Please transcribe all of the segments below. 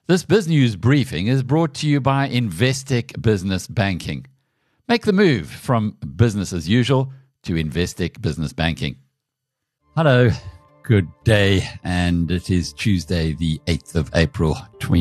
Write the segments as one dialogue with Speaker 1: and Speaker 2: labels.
Speaker 1: This BizNews briefing is brought to you by Investec Business Banking. Make the move from business as usual to Investec Business Banking. Hello, good day, and it is Tuesday, the 8th of April,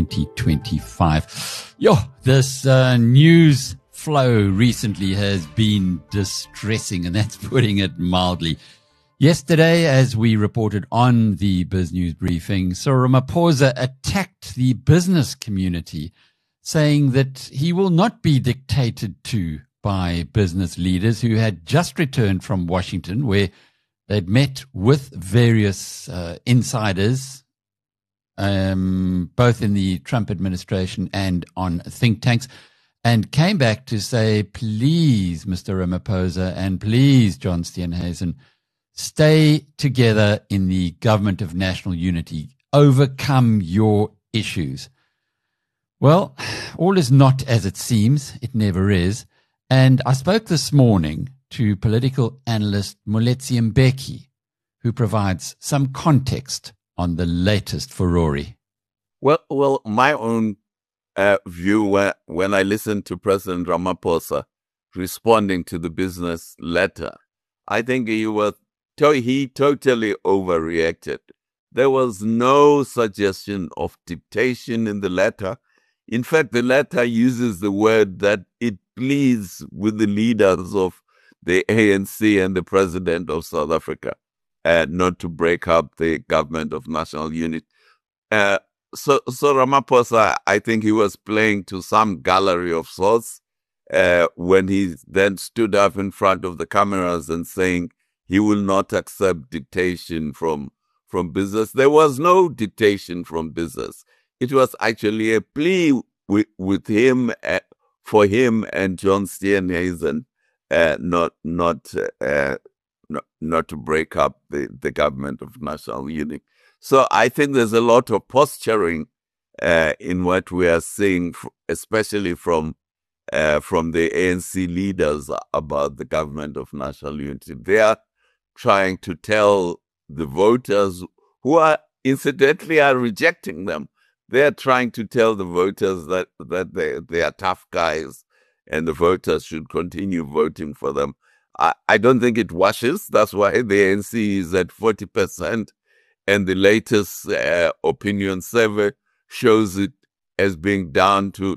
Speaker 1: 2025. This news flow recently has been distressing, and that's putting it mildly. Yesterday, as we reported on the BizNews briefing, Cyril Ramaphosa attacked the business community, saying that he will not be dictated to by business leaders who had just returned from Washington, where they'd met with various insiders, both in the Trump administration and on think tanks, and came back to say, please, Mr. Ramaphosa, and please, John Steenhuisen, stay together in the government of national unity. Overcome your issues. Well, all is not as it seems. It never is. And I spoke this morning to political analyst Moletsi Mbeki, who provides some context on the latest furore.
Speaker 2: Well, my own view when I listened to President Ramaphosa responding to the business letter, I think he totally overreacted. There was no suggestion of dictation in the letter. In fact, the letter uses the word that it pleads with the leaders of the ANC and the President of South Africa not to break up the government of national unity. So Ramaphosa, I think he was playing to some gallery of sorts when he then stood up in front of the cameras and saying he will not accept dictation from business. There was no dictation from business. It was actually a plea with him, for him and John Steenhuisen, not to break up the government of national unity. So I think there's a lot of posturing in what we are seeing, especially from the ANC leaders about the government of national unity. They are trying to tell the voters, who are incidentally are rejecting them, they are trying to tell the voters that they are tough guys and the voters should continue voting for them. I don't think it washes. That's why the ANC is at 40%, and the latest opinion survey shows it as being down to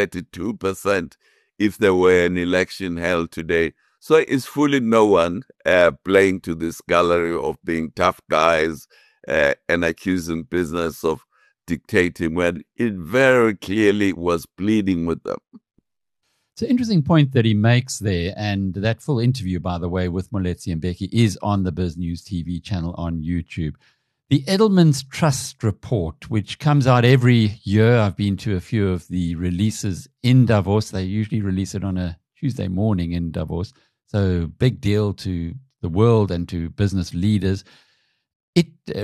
Speaker 2: 32% if there were an election held today. So it's fooling no one playing to this gallery of being tough guys and accusing business of dictating when it very clearly was pleading with them.
Speaker 1: It's an interesting point that he makes there, and that full interview, by the way, with Moletsi Mbeki is on the BizNews TV channel on YouTube. The Edelman's Trust report, which comes out every year, I've been to a few of the releases in Davos. They usually release it on a Tuesday morning in Davos. So big deal to the world and to business leaders. It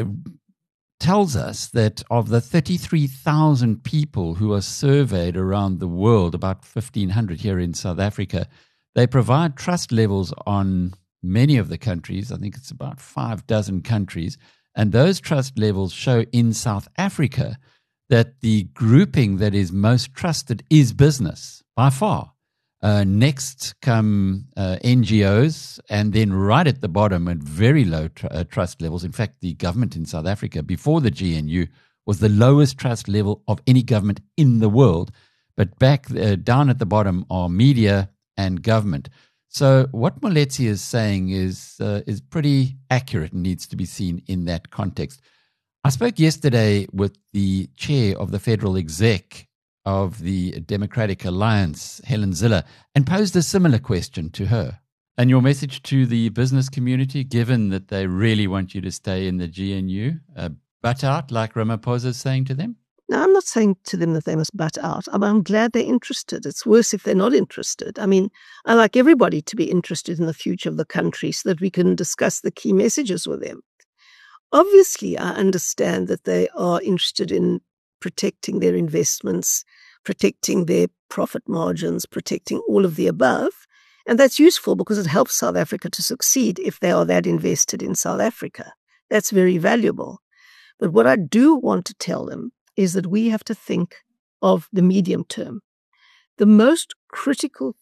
Speaker 1: tells us that of the 33,000 people who are surveyed around the world, about 1,500 here in South Africa, they provide trust levels on many of the countries. I think it's about 6 countries. And those trust levels show in South Africa that the grouping that is most trusted is business, by far. Next come NGOs, and then right at the bottom at very low trust levels. In fact, the government in South Africa before the GNU was the lowest trust level of any government in the world. But back down at the bottom are media and government. So what Moletsi is saying is pretty accurate and needs to be seen in that context. I spoke yesterday with the chair of the Federal Exec of the Democratic Alliance, Helen Zille, and posed a similar question to her. And your message to the business community, given that they really want you to stay in the GNU, butt out like Ramaphosa is saying to them?
Speaker 3: No, I'm not saying to them that they must butt out. I'm glad they're interested. It's worse if they're not interested. I mean, I like everybody to be interested in the future of the country so that we can discuss the key messages with them. Obviously, I understand that they are interested in protecting their investments, protecting their profit margins, protecting all of the above. And that's useful because it helps South Africa to succeed if they are that invested in South Africa. That's very valuable. But what I do want to tell them is that we have to think of the medium term. The most critical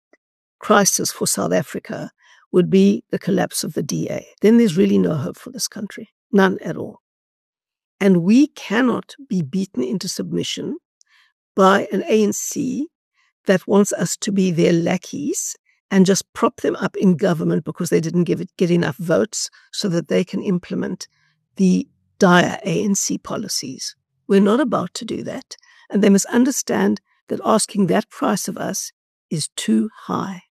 Speaker 3: crisis for South Africa would be the collapse of the DA. Then there's really no hope for this country, none at all. And we cannot be beaten into submission by an ANC that wants us to be their lackeys and just prop them up in government because they didn't get enough votes so that they can implement the dire ANC policies. We're not about to do that. And they must understand that asking that price of us is too high.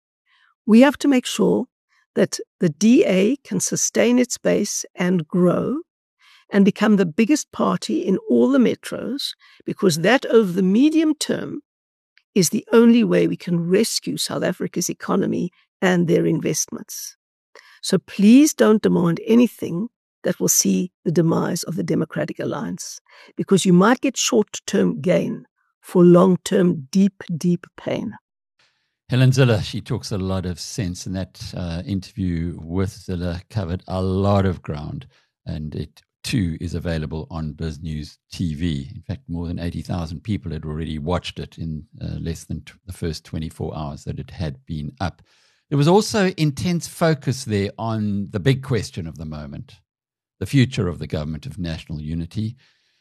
Speaker 3: We have to make sure that the DA can sustain its base and grow and become the biggest party in all the metros, because that over the medium term is the only way we can rescue South Africa's economy and their investments. So please don't demand anything that will see the demise of the Democratic Alliance, because you might get short-term gain for long-term, deep, deep pain.
Speaker 1: Helen Zille, she talks a lot of sense, and that interview with Zille covered a lot of ground, and it too is available on BizNews TV. In fact, more than 80,000 people had already watched it in less than the first 24 hours that it had been up. There was also intense focus there on the big question of the moment, the future of the Government of National Unity.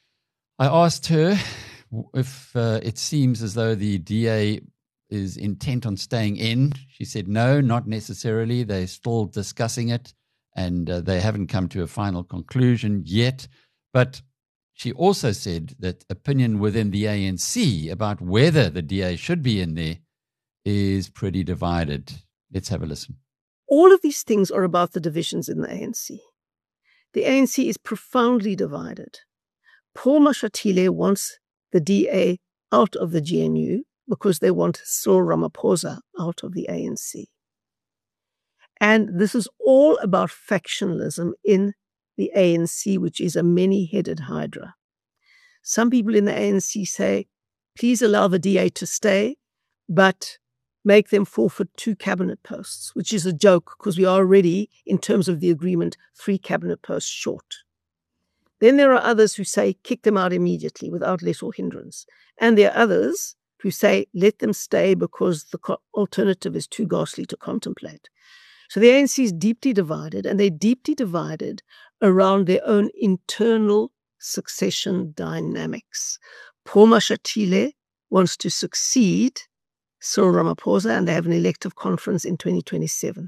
Speaker 1: I asked her if it seems as though the DA is intent on staying in. She said, no, not necessarily. They're still discussing it, and they haven't come to a final conclusion yet. But she also said that opinion within the ANC about whether the DA should be in there is pretty divided. Let's have a listen.
Speaker 3: All of these things are about the divisions in the ANC. The ANC is profoundly divided. Paul Mashatile wants the DA out of the GNU because they want Cyril Ramaphosa out of the ANC. And this is all about factionalism in the ANC, which is a many-headed hydra. Some people in the ANC say, please allow the DA to stay, but make them forfeit 2 cabinet posts, which is a joke because we are already, in terms of the agreement, 3 cabinet posts short. Then there are others who say, kick them out immediately without let or hindrance. And there are others who say, let them stay because the alternative is too ghastly to contemplate. So the ANC is deeply divided, and they're deeply divided around their own internal succession dynamics. Paul Mashatile wants to succeed Cyril Ramaphosa, and they have an elective conference in 2027.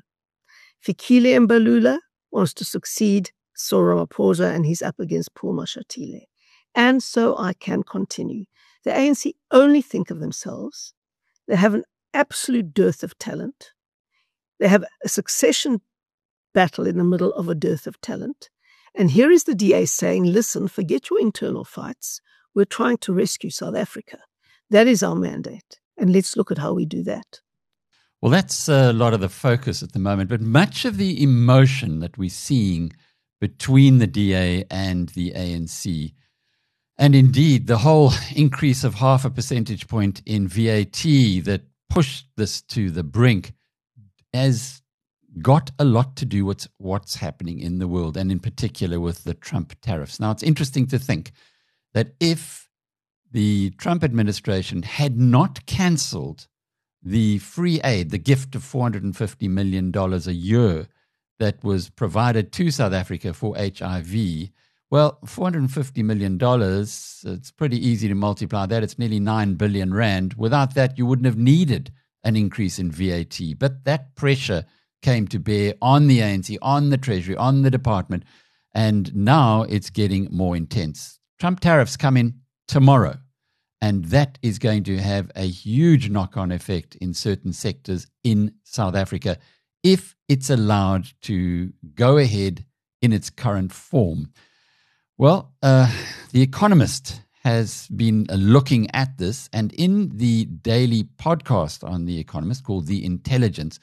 Speaker 3: Fikile Mbalula wants to succeed Cyril Ramaphosa, and he's up against Paul Mashatile. And so I can continue. The ANC only think of themselves. They have an absolute dearth of talent. They have a succession battle in the middle of a dearth of talent. And here is the DA saying, listen, forget your internal fights. We're trying to rescue South Africa. That is our mandate. And let's look at how we do that.
Speaker 1: Well, that's a lot of the focus at the moment, but much of the emotion that we're seeing between the DA and the ANC, and indeed the whole increase of 0.5 percentage point in VAT that pushed this to the brink, has got a lot to do with what's happening in the world, and in particular with the Trump tariffs. Now, it's interesting to think that if the Trump administration had not cancelled the free aid, the gift of $450 million a year that was provided to South Africa for HIV, well, $450 million, it's pretty easy to multiply that. It's nearly 9 billion rand. Without that, you wouldn't have needed an increase in VAT. But that pressure came to bear on the ANC, on the Treasury, on the department, and now it's getting more intense. Trump tariffs come in tomorrow, and that is going to have a huge knock-on effect in certain sectors in South Africa if it's allowed to go ahead in its current form. Well, The Economist has been looking at this, and in the daily podcast on The Economist called The Intelligence,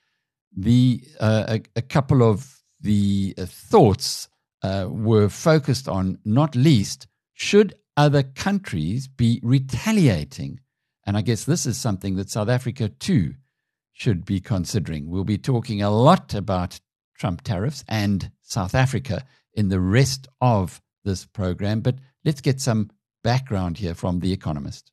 Speaker 1: a couple of the thoughts were focused on, not least, should other countries be retaliating? And I guess this is something that South Africa too should be considering. We'll be talking a lot about Trump tariffs and South Africa in the rest of this program, but let's get some background here from The Economist.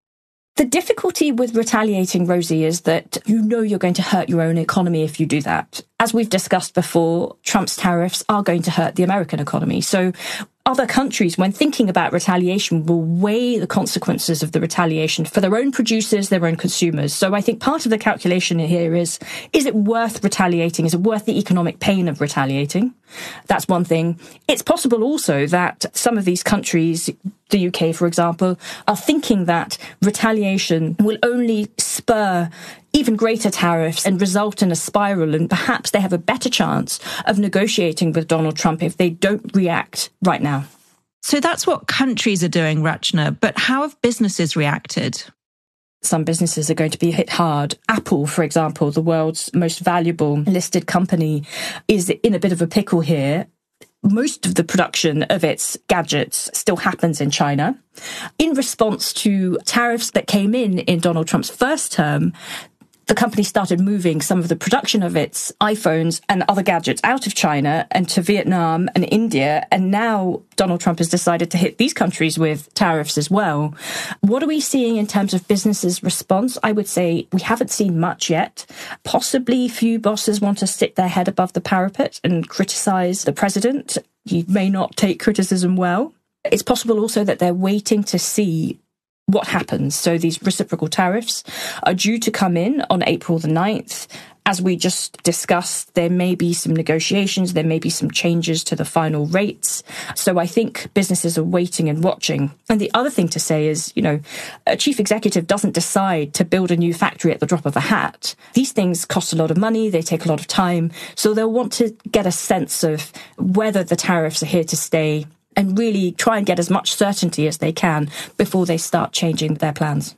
Speaker 4: The difficulty with retaliating, Rosie, is that you know you're going to hurt your own economy if you do that. As we've discussed before, Trump's tariffs are going to hurt the American economy. So other countries, when thinking about retaliation, will weigh the consequences of the retaliation for their own producers, their own consumers. So I think part of the calculation here is it worth retaliating? Is it worth the economic pain of retaliating? That's one thing. It's possible also that some of these countries, the UK, for example, are thinking that retaliation will only spur even greater tariffs and result in a spiral, and perhaps they have a better chance of negotiating with Donald Trump if they don't react right now.
Speaker 5: So that's what countries are doing, Rachna, but how have businesses reacted?
Speaker 4: Some businesses are going to be hit hard. Apple, for example, the world's most valuable listed company, is in a bit of a pickle here. Most of the production of its gadgets still happens in China. In response to tariffs that came in Donald Trump's first term, the company started moving some of the production of its iPhones and other gadgets out of China and to Vietnam and India. And now Donald Trump has decided to hit these countries with tariffs as well. What are we seeing in terms of businesses' response? I would say we haven't seen much yet. Possibly few bosses want to stick their head above the parapet and criticize the president. He may not take criticism well. It's possible also that they're waiting to see what happens. So these reciprocal tariffs are due to come in on April the 9th. As we just discussed, there may be some negotiations, there may be some changes to the final rates. So I think businesses are waiting and watching. And the other thing to say is, a chief executive doesn't decide to build a new factory at the drop of a hat. These things cost a lot of money, they take a lot of time. So they'll want to get a sense of whether the tariffs are here to stay and really try and get as much certainty as they can before they start changing their plans.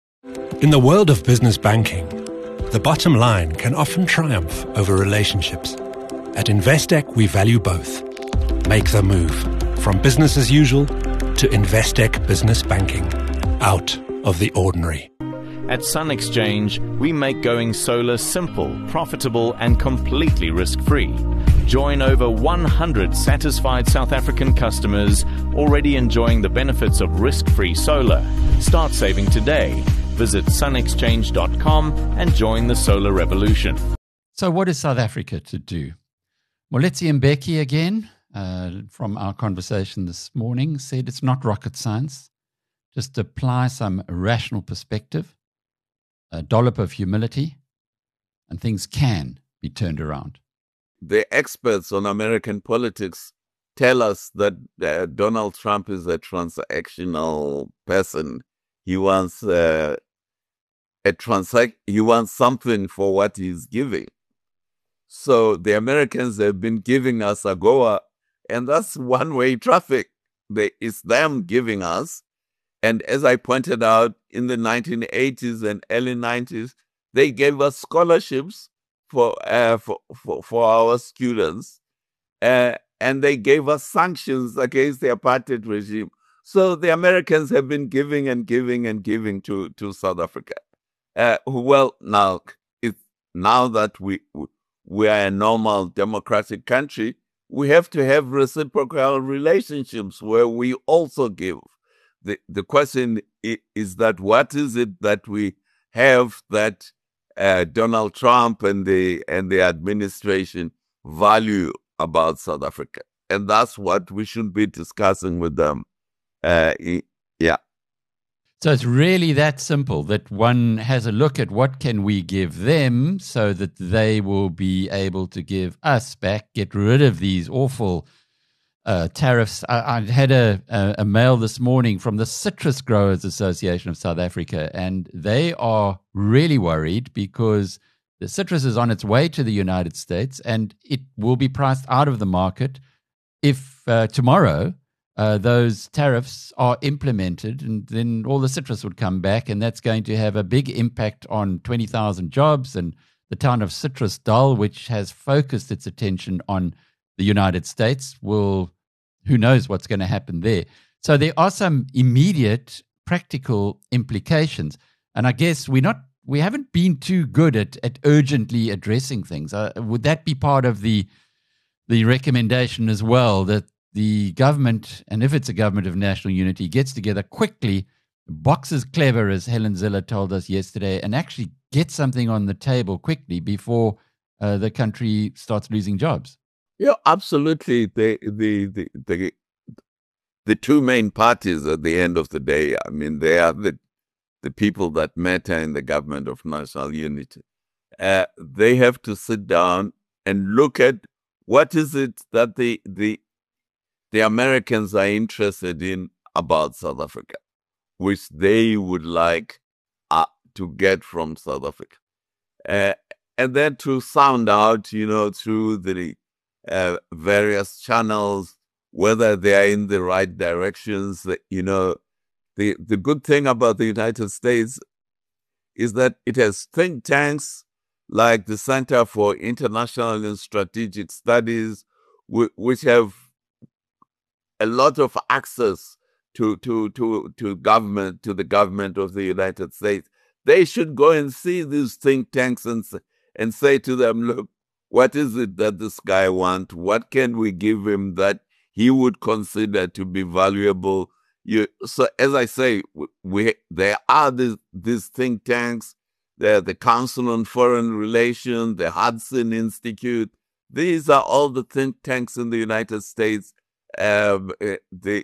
Speaker 6: In the world of business banking, the bottom line can often triumph over relationships. At Investec, we value both. Make the move from business as usual to Investec Business Banking. Out of the ordinary.
Speaker 7: At Sun Exchange, we make going solar simple, profitable, and completely risk-free. Join over 100 satisfied South African customers already enjoying the benefits of risk-free solar. Start saving today. Visit sunexchange.com and join the solar revolution.
Speaker 1: So what is South Africa to do? Moletsi Mbeki again, from our conversation this morning, said it's not rocket science. Just apply some rational perspective, a dollop of humility, and things can be turned around.
Speaker 2: The experts on American politics tell us that Donald Trump is a transactional person. He wants he wants something for what he's giving. So the Americans have been giving us AGOA, and that's one-way traffic. It's them giving us. And as I pointed out, in the 1980s and early 90s, they gave us scholarships for our students, and they gave us sanctions against the apartheid regime. So the Americans have been giving and giving and giving to South Africa. Well, now that we are a normal democratic country, we have to have reciprocal relationships where we also give. The question is that what is it that we have that Donald Trump and the administration value about South Africa? And that's what we should be discussing with them. Yeah.
Speaker 1: So it's really that simple, that one has a look at what can we give them so that they will be able to give us back, get rid of these awful tariffs. I had a mail this morning from the Citrus Growers Association of South Africa, and they are really worried because the citrus is on its way to the United States and it will be priced out of the market if tomorrow those tariffs are implemented, and then all the citrus would come back, and that's going to have a big impact on 20,000 jobs. And the town of Citrusdal, which has focused its attention on the United States, who knows what's going to happen there. So there are some immediate practical implications. And I guess we haven't been too good at urgently addressing things. Would that be part of the recommendation as well, that the government, and if it's a government of national unity, gets together quickly, boxes clever, as Helen Ziller told us yesterday, and actually gets something on the table quickly before the country starts losing jobs.
Speaker 2: Yeah, absolutely. The two main parties at the end of the day, I mean, they are the people that matter in the government of national unity. They have to sit down and look at what is it that the Americans are interested in about South Africa, which they would like to get from South Africa. And then to sound out, through the various channels, whether they are in the right directions. The good thing about the United States is that it has think tanks like the Center for International and Strategic Studies, which have a lot of access to government, to the government of the United States. They should go and see these think tanks and say to them, look, what is it that this guy wants? What can we give him that he would consider to be valuable? So as I say, there are these think tanks. There, the Council on Foreign Relations, the Hudson Institute. These are all the think tanks in the United States that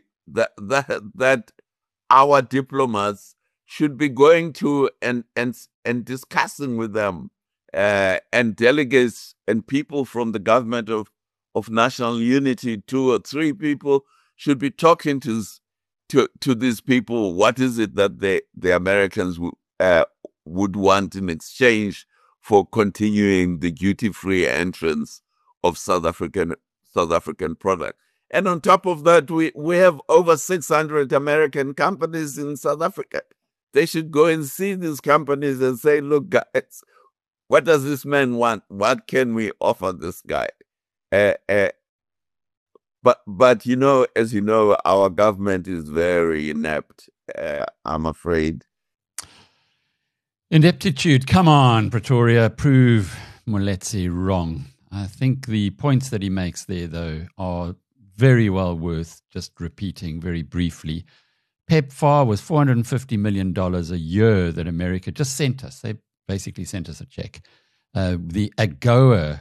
Speaker 2: our diplomats should be going to and discussing with them, and delegates and people from the government of national unity, 2 or 3 people should be talking to these people. What is it that the Americans would want in exchange for continuing the duty-free entrance of South African product? And on top of that, we have over 600 American companies in South Africa. They should go and see these companies and say, look, guys, what does this man want? What can we offer this guy? But as you know, our government is very inept, I'm afraid.
Speaker 1: Ineptitude. Come on, Pretoria, prove Moletsi wrong. I think the points that he makes there, though, are very well worth just repeating very briefly. PEPFAR was $450 million a year that America just sent us. They basically sent us a check. The AGOA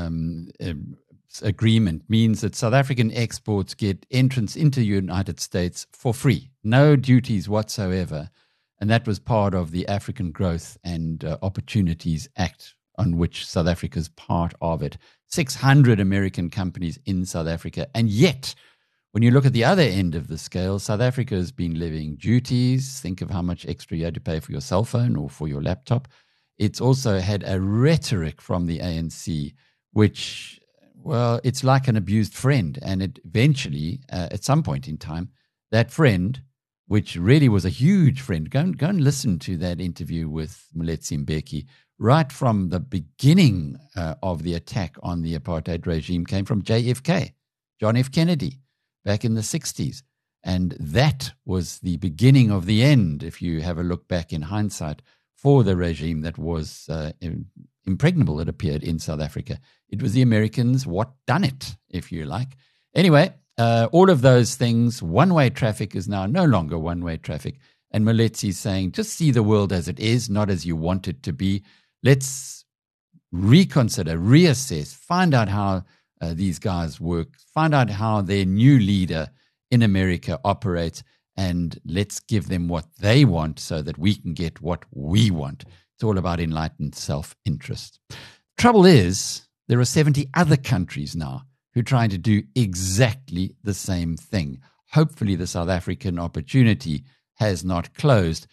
Speaker 1: agreement means that South African exports get entrance into the United States for free, no duties whatsoever. And that was part of the African Growth and Opportunities Act, on which South Africa is part of it. 600 American companies in South Africa. And yet, when you look at the other end of the scale, South Africa has been levying duties. Think of how much extra you had to pay for your cell phone or for your laptop. It's also had a rhetoric from the ANC, which, well, it's like an abused friend. And it eventually, at some point in time, that friend, which really was a huge friend, go and listen to that interview with Moletsi Mbeki, right from the beginning of the attack on the apartheid regime, came from JFK, John F. Kennedy, back in the 60s. And that was the beginning of the end, if you have a look back in hindsight, for the regime that was impregnable, it appeared, in South Africa. It was the Americans what done it, if you like. Anyway, all of those things, one-way traffic is now no longer one-way traffic. And Moletsi is saying, just see the world as it is, not as you want it to be. Let's reconsider, reassess, find out how these guys work, find out how their new leader in America operates, and let's give them what they want so that we can get what we want. It's all about enlightened self-interest. Trouble is, there are 70 other countries now who are trying to do exactly the same thing. Hopefully the South African opportunity has not closed.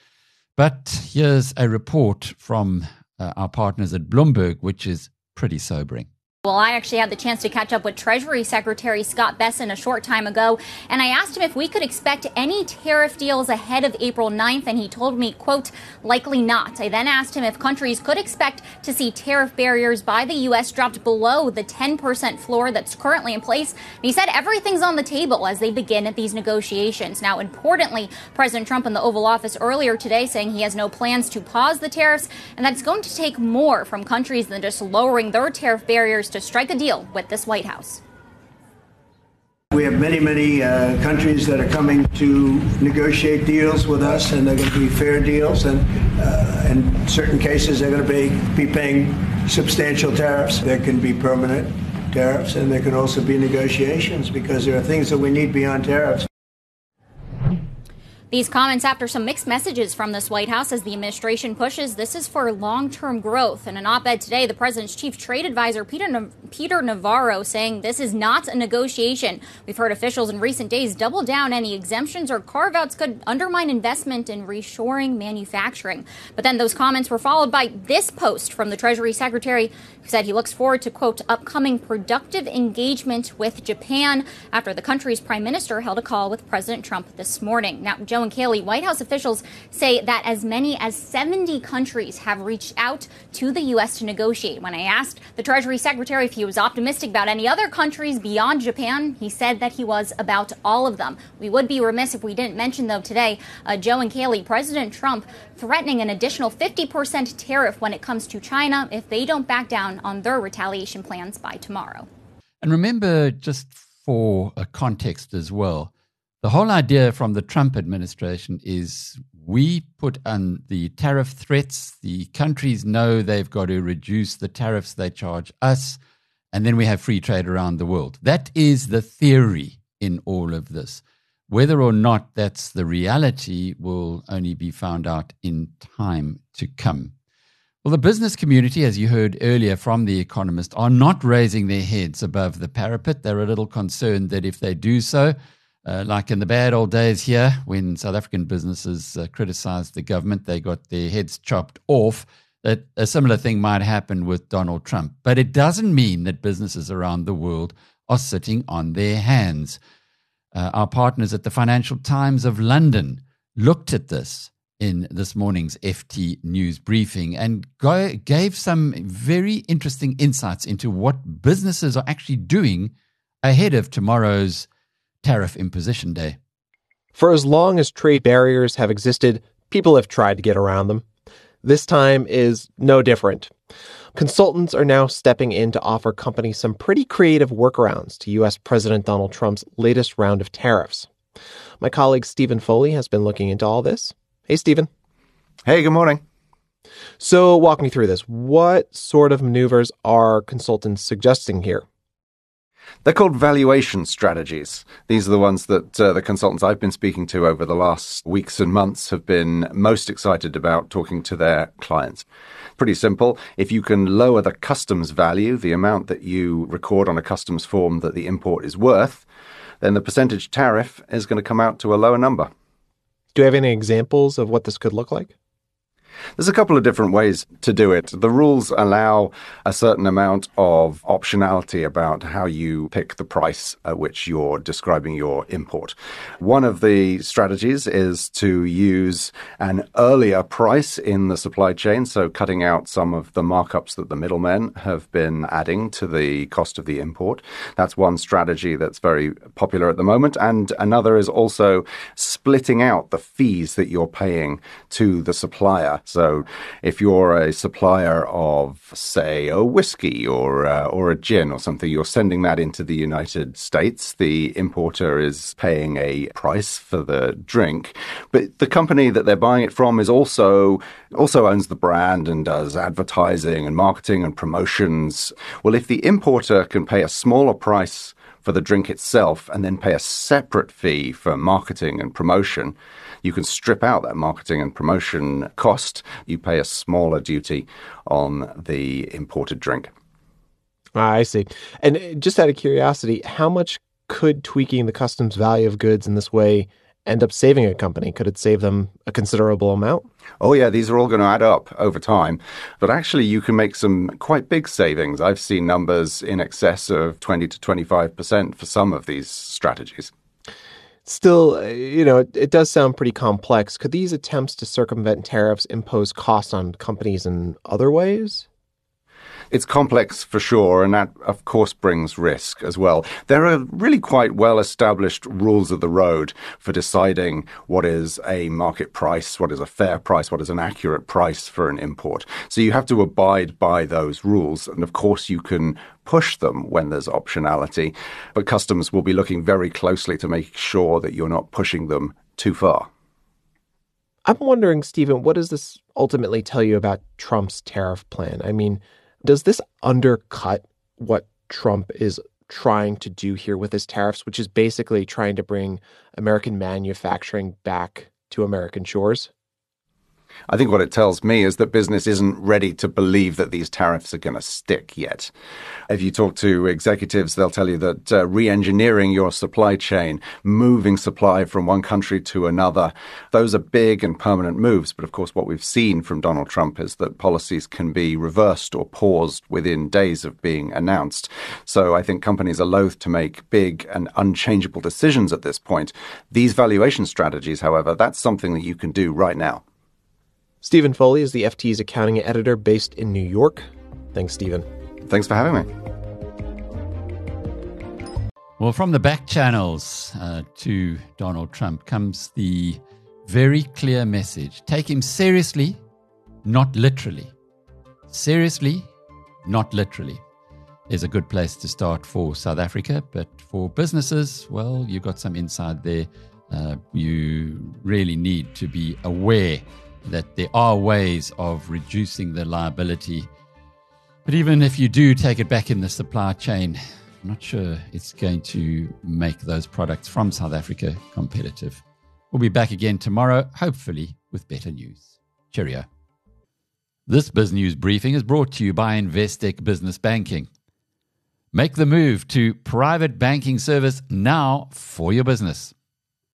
Speaker 1: But here's a report from our partners at Bloomberg, which is pretty sobering.
Speaker 8: Well, I actually had the chance to catch up with Treasury Secretary Scott Bessent a short time ago, and I asked him if we could expect any tariff deals ahead of April 9th, and he told me, quote, likely not. I then asked him if countries could expect to see tariff barriers by the U.S. dropped below the 10% floor that's currently in place. And he said everything's on the table as they begin these negotiations. Now, importantly, President Trump in the Oval Office earlier today saying he has no plans to pause the tariffs, and that's going to take more from countries than just lowering their tariff barriers to strike a deal with this White House.
Speaker 9: We have many countries that are coming to negotiate deals with us, and they're going to be fair deals. And in certain cases, they're going to be paying substantial tariffs. There can be permanent tariffs, and there can also be negotiations, because there are things that we need beyond tariffs.
Speaker 8: These comments after some mixed messages from this White House as the administration pushes this is for long-term growth. In an op-ed today, the president's chief trade advisor, Peter Navarro, saying this is not a negotiation. We've heard officials in recent days double down any exemptions or carve-outs could undermine investment in reshoring manufacturing. But then those comments were followed by this post from the Treasury Secretary, who said he looks forward to, quote, upcoming productive engagement with Japan after the country's prime minister held a call with President Trump this morning. Now, Joe and Kaylee, White House officials say that as many as 70 countries have reached out to the U.S. to negotiate. When I asked the Treasury Secretary if he was optimistic about any other countries beyond Japan, he said that he was about all of them. We would be remiss if we didn't mention, though, today, Joe and Kaylee, President Trump threatening an additional 50% tariff when it comes to China if they don't back down on their retaliation plans by tomorrow.
Speaker 1: And remember, just for a context as well, the whole idea from the Trump administration is we put on the tariff threats. The countries know they've got to reduce the tariffs they charge us, and then we have free trade around the world. That is the theory in all of this. Whether or not that's the reality will only be found out in time to come. Well, the business community, as you heard earlier from The Economist, are not raising their heads above the parapet. They're a little concerned that if they do so, like in the bad old days here, when South African businesses criticized the government, they got their heads chopped off, that a similar thing might happen with Donald Trump. But it doesn't mean that businesses around the world are sitting on their hands. Our partners at the Financial Times of London looked at this in this morning's FT News briefing and gave some very interesting insights into what businesses are actually doing ahead of tomorrow's tariff imposition day.
Speaker 10: For as long as trade barriers have existed, people have tried to get around them. This time is no different. Consultants are now stepping in to offer companies some pretty creative workarounds to U.S. President Donald Trump's latest round of tariffs. My colleague Stephen Foley has been looking into all this. Hey, Stephen.
Speaker 11: Hey, good morning.
Speaker 10: So walk me through this. What sort of maneuvers are consultants suggesting here?
Speaker 11: They're called valuation strategies. These are the ones that the consultants I've been speaking to over the last weeks and months have been most excited about talking to their clients. Pretty simple. If you can lower the customs value, the amount that you record on a customs form that the import is worth, then the percentage tariff is going to come out to a lower number.
Speaker 10: Do you have any examples of what this could look like?
Speaker 11: There's a couple of different ways to do it. The rules allow a certain amount of optionality about how you pick the price at which you're describing your import. One of the strategies is to use an earlier price in the supply chain, so cutting out some of the markups that the middlemen have been adding to the cost of the import. That's one strategy that's very popular at the moment. And another is also splitting out the fees that you're paying to the supplier. So if you're a supplier of, say, a whiskey or a gin or something, you're sending that into the United States. The importer is paying a price for the drink, but the company that they're buying it from is also owns the brand and does advertising and marketing and promotions. Well, if the importer can pay a smaller price for the drink itself and then pay a separate fee for marketing and promotion, you can strip out that marketing and promotion cost. You pay a smaller duty on the imported drink.
Speaker 10: I see. And just out of curiosity, how much could tweaking the customs value of goods in this way end up saving a company? Could it save them a considerable amount?
Speaker 11: Oh, yeah, these are all going to add up over time. But actually, you can make some quite big savings. I've seen numbers in excess of 20 to 25% for some of these strategies.
Speaker 10: Still, it does sound pretty complex. Could these attempts to circumvent tariffs impose costs on companies in other ways?
Speaker 11: It's complex for sure, and that, of course, brings risk as well. There are really quite well-established rules of the road for deciding what is a market price, what is a fair price, what is an accurate price for an import. So you have to abide by those rules, and of course you can push them when there's optionality, but customs will be looking very closely to make sure that you're not pushing them too far.
Speaker 10: I'm wondering, Stephen, what does this ultimately tell you about Trump's tariff plan? I mean, does this undercut what Trump is trying to do here with his tariffs, which is basically trying to bring American manufacturing back to American shores?
Speaker 11: I think what it tells me is that business isn't ready to believe that these tariffs are going to stick yet. If you talk to executives, they'll tell you that re-engineering your supply chain, moving supply from one country to another, those are big and permanent moves. But of course, what we've seen from Donald Trump is that policies can be reversed or paused within days of being announced. So I think companies are loath to make big and unchangeable decisions at this point. These valuation strategies, however, that's something that you can do right now.
Speaker 10: Stephen Foley is the FT's accounting editor based in New York. Thanks, Stephen.
Speaker 11: Thanks for having me.
Speaker 1: Well, from the back channels to Donald Trump comes the very clear message. Take him seriously, not literally. Seriously, not literally is a good place to start for South Africa. But for businesses, well, you've got some insight there. You really need to be aware that there are ways of reducing the liability. But even if you do take it back in the supply chain, I'm not sure it's going to make those products from South Africa competitive. We'll be back again tomorrow, hopefully with better news. Cheerio. This BizNews briefing is brought to you by Investec Business Banking. Make the move to private banking service now for your business.